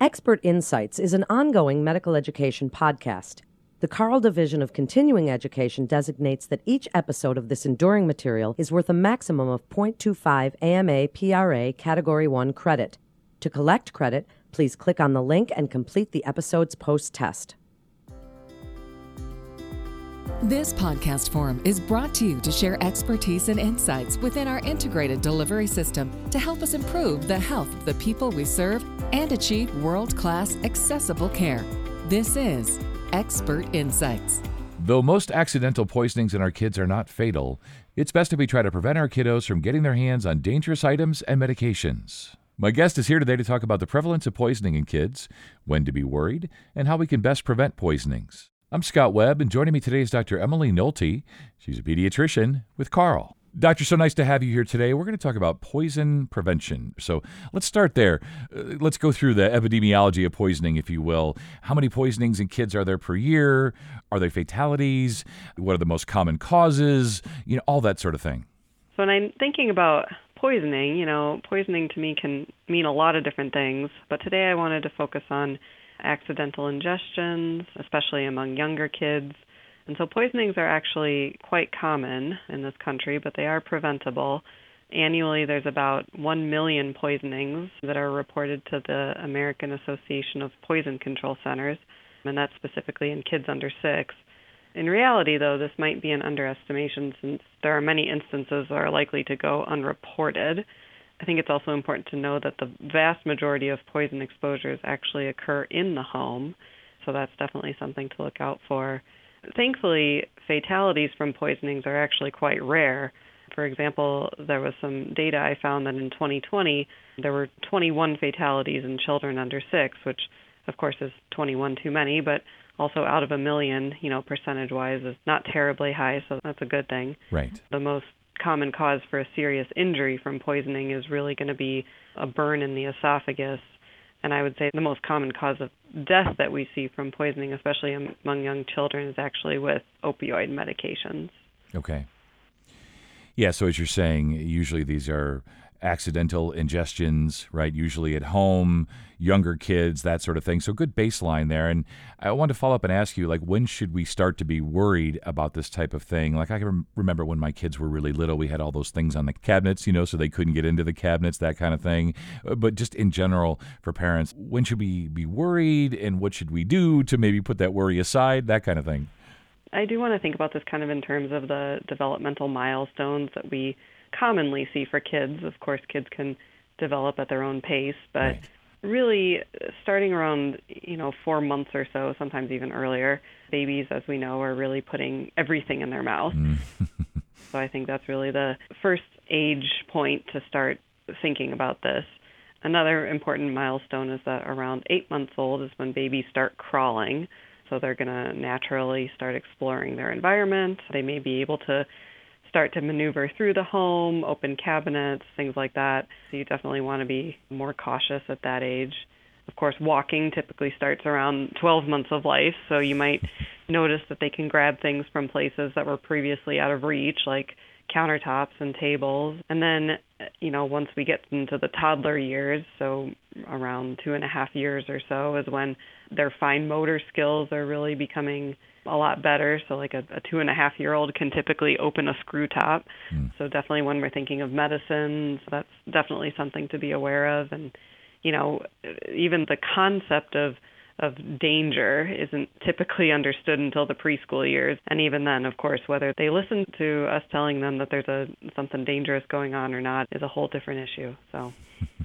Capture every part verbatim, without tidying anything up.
Expert Insights is an ongoing medical education podcast. The Carle Division of Continuing Education designates that each episode of this enduring material is worth a maximum of zero point two five A M A P R A Category one credit. To collect credit, please click on the link and complete the episode's post-test. This podcast forum is brought to you to share expertise and insights within our integrated delivery system to help us improve the health of the people we serve and achieve world-class accessible care. This is Expert Insights. Though most accidental poisonings in our kids are not fatal, it's best if we try to prevent our kiddos from getting their hands on dangerous items and medications. My guest is here today to talk about the prevalence of poisoning in kids, when to be worried, and how we can best prevent poisonings. I'm Scott Webb, and joining me today is Doctor Emily Nolte. She's a pediatrician with Carle. Doctor, so nice to have you here today. We're going to talk about poison prevention. So let's start there. Uh, let's go through the epidemiology of poisoning, if you will. How many poisonings in kids are there per year? Are they fatalities? What are the most common causes? You know, all that sort of thing. So when I'm thinking about poisoning, you know, poisoning to me can mean a lot of different things. But today I wanted to focus on accidental ingestions, especially among younger kids. And so poisonings are actually quite common in this country, but they are preventable. Annually, there's about one million poisonings that are reported to the American Association of Poison Control Centers, and that's specifically in kids under six. In reality, though, this might be an underestimation since there are many instances that are likely to go unreported. I think it's also important to know that the vast majority of poison exposures actually occur in the home, so that's definitely something to look out for. Thankfully, fatalities from poisonings are actually quite rare. For example, there was some data I found that in twenty twenty, there were twenty-one fatalities in children under six, which of course is twenty-one too many, but also out of a million, you know, percentage-wise is not terribly high, so that's a good thing. Right. The most common cause for a serious injury from poisoning is really going to be a burn in the esophagus. And I would say the most common cause of death that we see from poisoning, especially among young children, is actually with opioid medications. Okay. Yeah, so as you're saying, usually these are accidental ingestions, right? Usually at home, younger kids, that sort of thing. So good baseline there. And I want to follow up and ask you, like, when should we start to be worried about this type of thing? Like, I can rem- remember when my kids were really little, we had all those things on the cabinets, you know, so they couldn't get into the cabinets, that kind of thing. But just in general, for parents, when should we be worried and what should we do to maybe put that worry aside, that kind of thing? I do want to think about this kind of in terms of the developmental milestones that we commonly see for kids. Of course, kids can develop at their own pace, but right. really starting around, you know, four months or so, sometimes even earlier, babies, as we know, are really putting everything in their mouth. Mm. So I think that's really the first age point to start thinking about this. Another important milestone is that around eight months old is when babies start crawling. So they're going to naturally start exploring their environment. They may be able to start to maneuver through the home, open cabinets, things like that. So you definitely want to be more cautious at that age. Of course, walking typically starts around twelve months of life, so you might notice that they can grab things from places that were previously out of reach, like countertops and tables. And then, you know, once we get into the toddler years, so around two and a half years or so, is when their fine motor skills are really becoming a lot better. So like a, a two and a half year old can typically open a screw top. Mm. So definitely when we're thinking of medicines, that's definitely something to be aware of. And, you know, even the concept of of danger isn't typically understood until the preschool years. And even then, of course, whether they listen to us telling them that there's a something dangerous going on or not is a whole different issue. So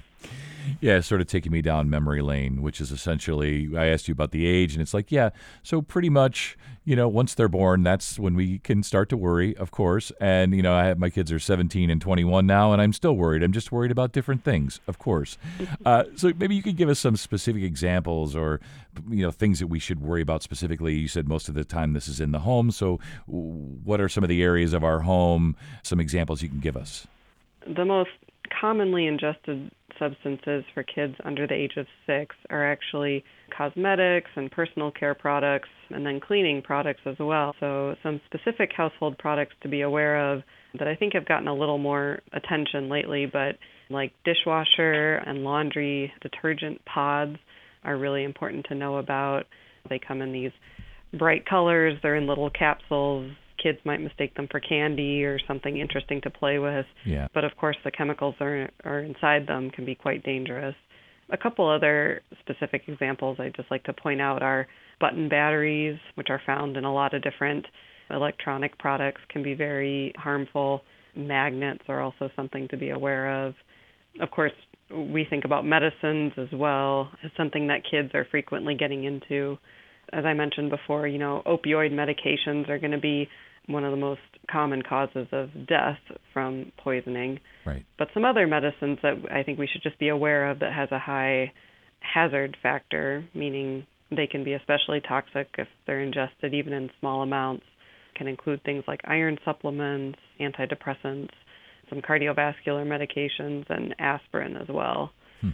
Yeah, sort of taking me down memory lane, which is essentially, I asked you about the age, and it's like, yeah, so pretty much, you know, once they're born, that's when we can start to worry, of course. And, you know, I have, my kids are seventeen and twenty-one now, and I'm still worried. I'm just worried about different things, of course. Uh, so maybe you could give us some specific examples or, you know, things that we should worry about specifically. You said most of the time this is in the home. So what are some of the areas of our home, some examples you can give us? The most commonly ingested substances for kids under the age of six are actually cosmetics and personal care products, and then cleaning products as well. So some specific household products to be aware of that I think have gotten a little more attention lately, but like dishwasher and laundry detergent pods. are really important to know about. They come in these bright colors. They're in little capsules. Kids might mistake them for candy or something interesting to play with. Yeah. But of course, the chemicals that are, are inside them can be quite dangerous. A couple other specific examples I'd just like to point out are button batteries, which are found in a lot of different electronic products, can be very harmful. Magnets are also something to be aware of. Of course, we think about medicines as well as something that kids are frequently getting into. As I mentioned before, you know, opioid medications are going to be one of the most common causes of death from poisoning. Right. But some other medicines that I think we should just be aware of that has a high hazard factor, meaning they can be especially toxic if they're ingested even in small amounts, can include things like iron supplements, antidepressants, some cardiovascular medications, and aspirin as well. Hmm.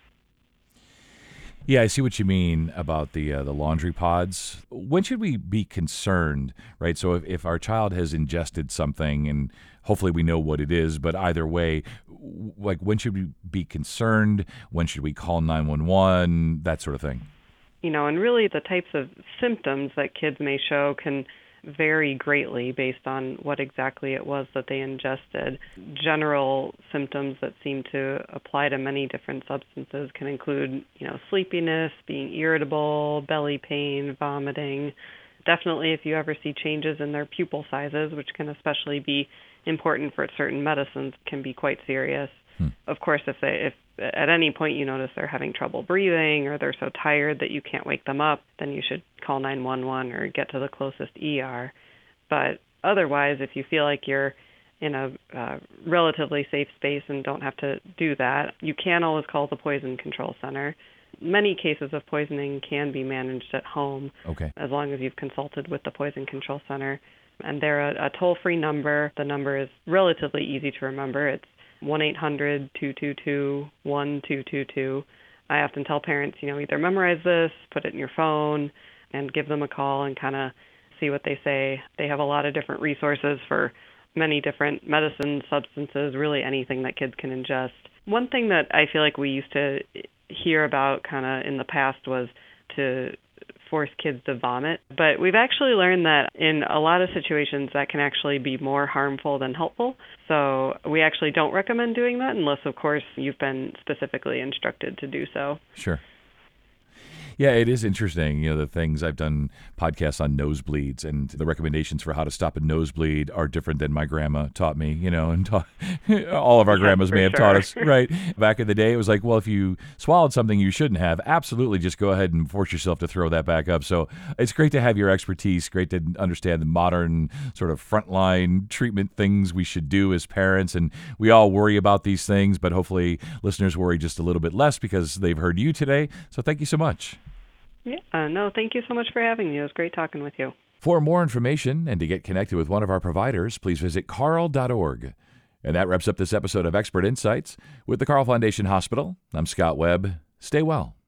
Yeah, I see what you mean about the uh, the laundry pods. When should we be concerned, right? So if, if our child has ingested something, and hopefully we know what it is, but either way, like when should we be concerned? When should we call nine one one? That sort of thing. You know, and really the types of symptoms that kids may show can vary greatly based on what exactly it was that they ingested. General symptoms that seem to apply to many different substances can include, you know, sleepiness, being irritable, belly pain, vomiting. Definitely if you ever see changes in their pupil sizes, which can especially be important for certain medicines, can be quite serious. Hmm. Of course, if they if at any point you notice they're having trouble breathing or they're so tired that you can't wake them up, then you should call nine one one or get to the closest E R. But otherwise, if you feel like you're in a uh, relatively safe space and don't have to do that, you can always call the Poison Control Center. Many cases of poisoning can be managed at home, okay, as long as you've consulted with the Poison Control Center. And they're a, a toll-free number. The number is relatively easy to remember. It's one eight hundred two two two one two two two. I often tell parents, you know, either memorize this, put it in your phone, and give them a call and kind of see what they say. They have a lot of different resources for many different medicines, substances, really anything that kids can ingest. One thing that I feel like we used to hear about kind of in the past was to force kids to vomit. But we've actually learned that in a lot of situations that can actually be more harmful than helpful. So we actually don't recommend doing that unless, of course, you've been specifically instructed to do so. Sure. Yeah, it is interesting. You know, the things I've done podcasts on nosebleeds, and the recommendations for how to stop a nosebleed are different than my grandma taught me, you know, and ta- all of our Yeah, grandmas for may have sure. taught us, right? Back in the day, it was like, well, if you swallowed something you shouldn't have, absolutely just go ahead and force yourself to throw that back up. So it's great to have your expertise, great to understand the modern sort of frontline treatment things we should do as parents. And we all worry about these things, but hopefully listeners worry just a little bit less because they've heard you today. So thank you so much. Yeah, uh, no, thank you so much for having me. It was great talking with you. For more information and to get connected with one of our providers, please visit carle dot org. And that wraps up this episode of Expert Insights with the Carle Foundation Hospital. I'm Scott Webb. Stay well.